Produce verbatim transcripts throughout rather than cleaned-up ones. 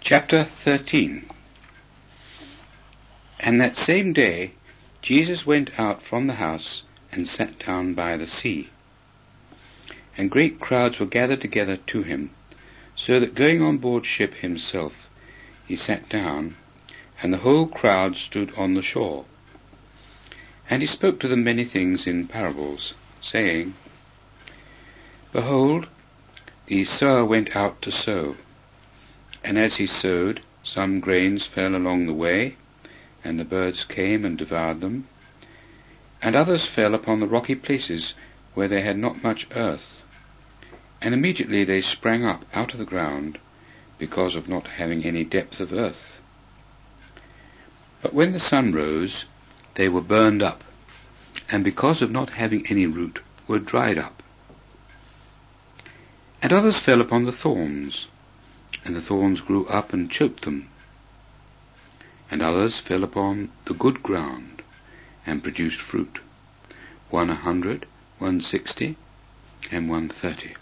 Chapter thirteen. And that same day Jesus went out from the house and sat down by the sea. And great crowds were gathered together to him, so that going on board ship himself, he sat down, and the whole crowd stood on the shore. And he spoke to them many things in parables, saying, Behold, the sower went out to sow. And as he sowed, some grains fell along the way, and the birds came and devoured them. And others fell upon the rocky places where they had not much earth. And immediately they sprang up out of the ground, because of not having any depth of earth. But when the sun rose, they were burned up, and because of not having any root, were dried up. And others fell upon the thorns, and the thorns grew up and choked them. And others fell upon the good ground, and produced fruit, one a hundred, one sixty, and one thirty.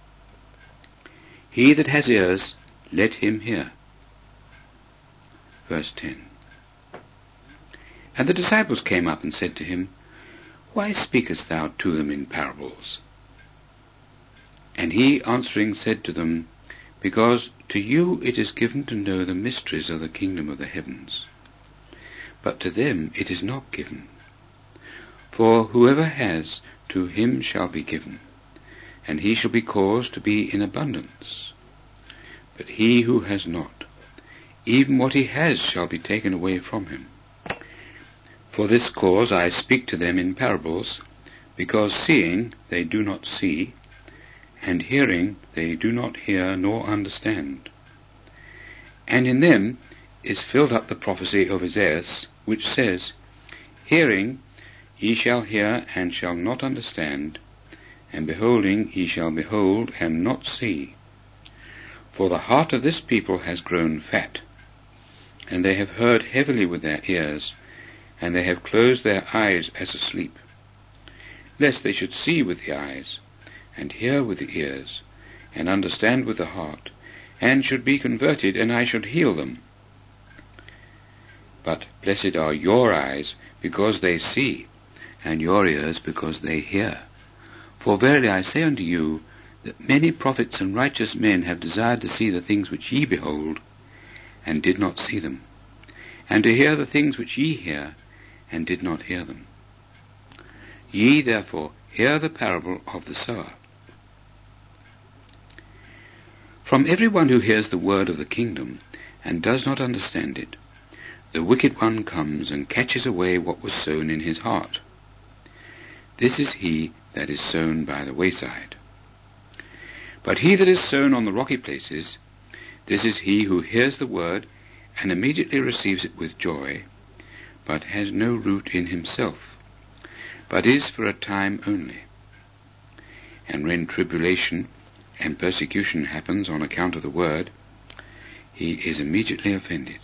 He that has ears, let him hear. Verse ten. And the disciples came up and said to him, Why speakest thou to them in parables? And he answering said to them, Because to you it is given to know the mysteries of the kingdom of the heavens, but to them it is not given. For whoever has, to him shall be given, and he shall be caused to be in abundance. But he who has not, even what he has shall be taken away from him. For this cause I speak to them in parables, because seeing they do not see, and hearing they do not hear nor understand. And in them is filled up the prophecy of Isaiah, which says, Hearing ye shall hear and shall not understand, and beholding ye shall behold and not see. For the heart of this people has grown fat, and they have heard heavily with their ears, and they have closed their eyes as asleep, lest they should see with the eyes, and hear with the ears, and understand with the heart, and should be converted, and I should heal them. But blessed are your eyes, because they see, and your ears, because they hear. For verily I say unto you, that many prophets and righteous men have desired to see the things which ye behold, and did not see them, and to hear the things which ye hear, and did not hear them. Ye therefore hear the parable of the sower. From every one who hears the word of the kingdom, and does not understand it, the wicked one comes and catches away what was sown in his heart. This is he that is sown by the wayside. But he that is sown on the rocky places, this is he who hears the word, and immediately receives it with joy, but has no root in himself, but is for a time only. And when tribulation and persecution happens on account of the word, he is immediately offended.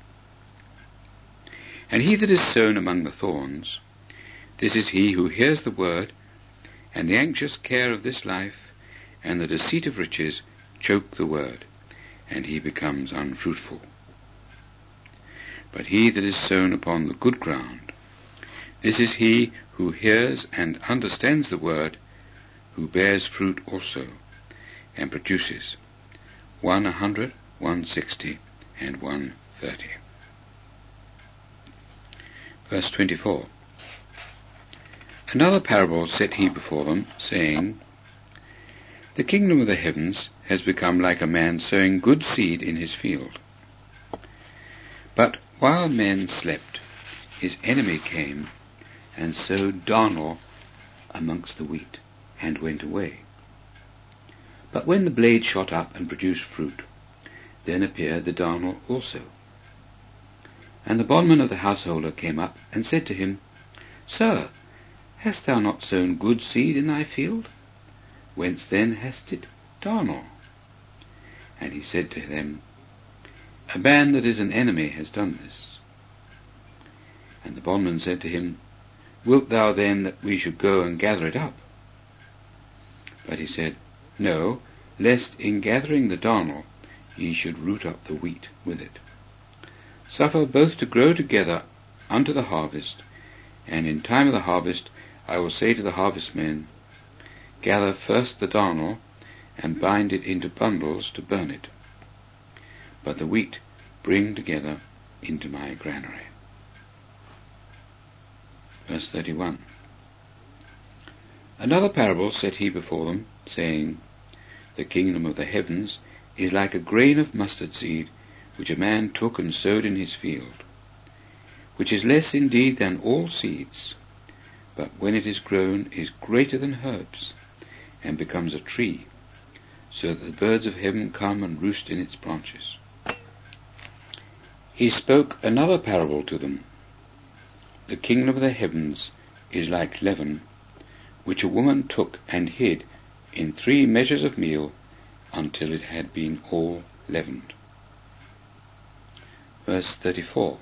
And he that is sown among the thorns, this is he who hears the word, and the anxious care of this life, and the deceit of riches, choke the word, and he becomes unfruitful. But he that is sown upon the good ground, this is he who hears and understands the word, who bears fruit also, and produces one a hundred, one sixty, and one thirty. Verse twenty-four. Another parable set he before them, saying, The kingdom of the heavens has become like a man sowing good seed in his field. But while men slept, his enemy came and sowed darnel amongst the wheat, and went away. But when the blade shot up and produced fruit, then appeared the darnel also. And the bondman of the householder came up and said to him, Sir, hast thou not sown good seed in thy field? Whence then hast it darnel? And he said to them, A man that is an enemy has done this. And the bondman said to him, Wilt thou then that we should go and gather it up? But he said, No, lest in gathering the darnel ye should root up the wheat with it. Suffer both to grow together unto the harvest, and in time of the harvest I will say to the harvestmen, gather first the darnel, and bind it into bundles to burn it, but the wheat bring together into my granary. Verse thirty-one. Another parable set he before them, saying, the kingdom of the heavens is like a grain of mustard seed, which a man took and sowed in his field, which is less indeed than all seeds, but when it is grown is greater than herbs, and becomes a tree, so that the birds of heaven come and roost in its branches. He spoke another parable to them. The kingdom of the heavens is like leaven, which a woman took and hid in three measures of meal until it had been all leavened. Verse thirty-four.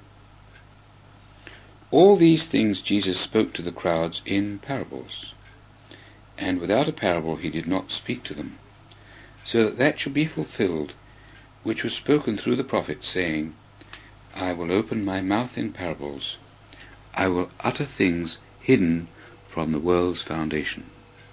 All these things Jesus spoke to the crowds in parables, and without a parable he did not speak to them, so that that should be fulfilled which was spoken through the prophet, saying, I will open my mouth in parables, I will utter things hidden from the world's foundation.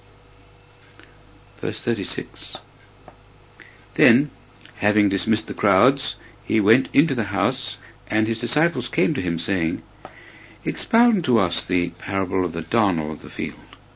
Verse thirty-six. Then, having dismissed the crowds, he went into the house, and his disciples came to him, saying, expound to us the parable of the darnel of the field.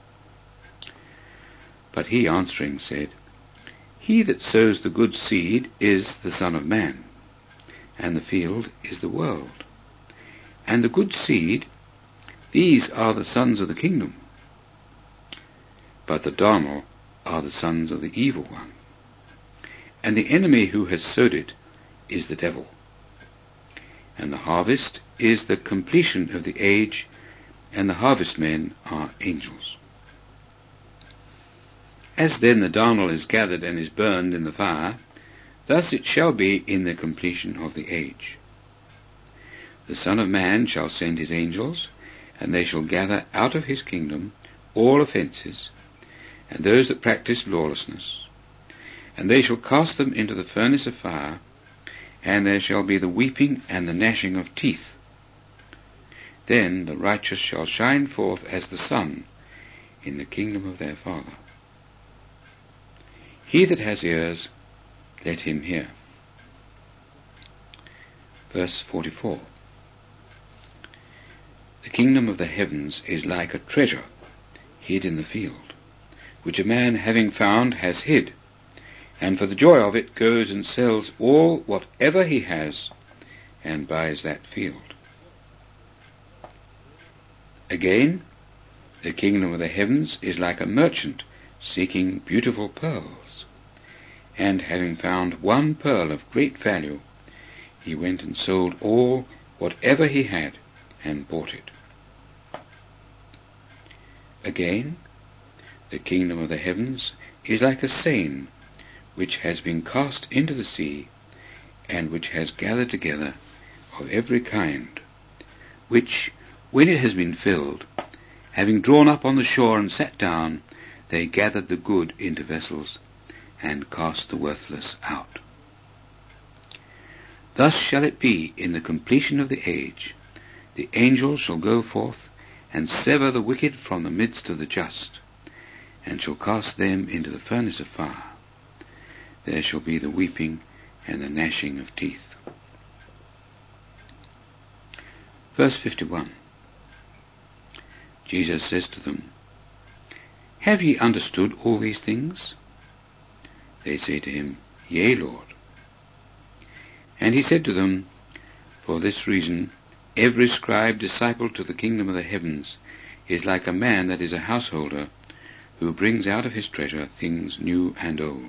But he answering said, he that sows the good seed is the Son of Man, and the field is the world. And the good seed, these are the sons of the kingdom, but the darnel are the sons of the evil one. And the enemy who has sowed it is the devil. And the harvest is the completion of the age, and the harvestmen are angels. As then the darnel is gathered and is burned in the fire, thus it shall be in the completion of the age. The Son of Man shall send his angels, and they shall gather out of his kingdom all offences, and those that practice lawlessness, and they shall cast them into the furnace of fire, and there shall be the weeping and the gnashing of teeth. Then the righteous shall shine forth as the sun in the kingdom of their Father. He that has ears, let him hear. Verse forty-four. The kingdom of the heavens is like a treasure hid in the field, which a man having found has hid, and for the joy of it goes and sells all whatever he has, and buys that field. Again, the kingdom of the heavens is like a merchant seeking beautiful pearls, and having found one pearl of great value, he went and sold all whatever he had, and bought it. Again, the kingdom of the heavens is like a seine, which has been cast into the sea, and which has gathered together of every kind, which, when it has been filled, having drawn up on the shore and sat down, they gathered the good into vessels, and cast the worthless out. Thus shall it be in the completion of the age. The angels shall go forth, and sever the wicked from the midst of the just, and shall cast them into the furnace of fire. There shall be the weeping and the gnashing of teeth. Verse fifty-one. Jesus says to them, have ye understood all these things? They say to him, Yea, Lord. And he said to them, For this reason every scribe disciple to the kingdom of the heavens is like a man that is a householder, who brings out of his treasure things new and old.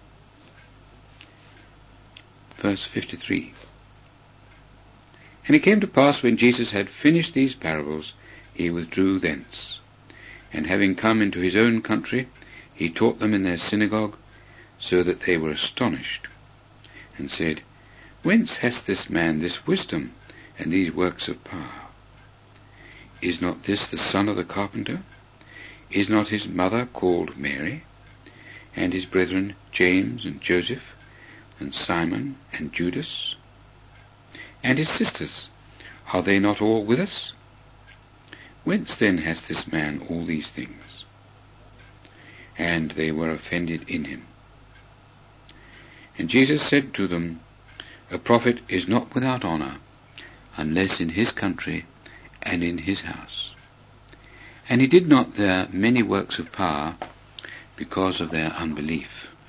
Verse fifty-three. And it came to pass, when Jesus had finished these parables, he withdrew thence. And having come into his own country, he taught them in their synagogue, so that they were astonished, and said, Whence hath this man this wisdom, and these works of power? Is not this the son of the carpenter? Is not his mother called Mary? And his brethren James and Joseph, and Simon, and Judas? And his sisters, are they not all with us? Whence then has this man all these things? And they were offended in him. And Jesus said to them, A prophet is not without honour, unless in his country and in his house. And he did not there many works of power, because of their unbelief.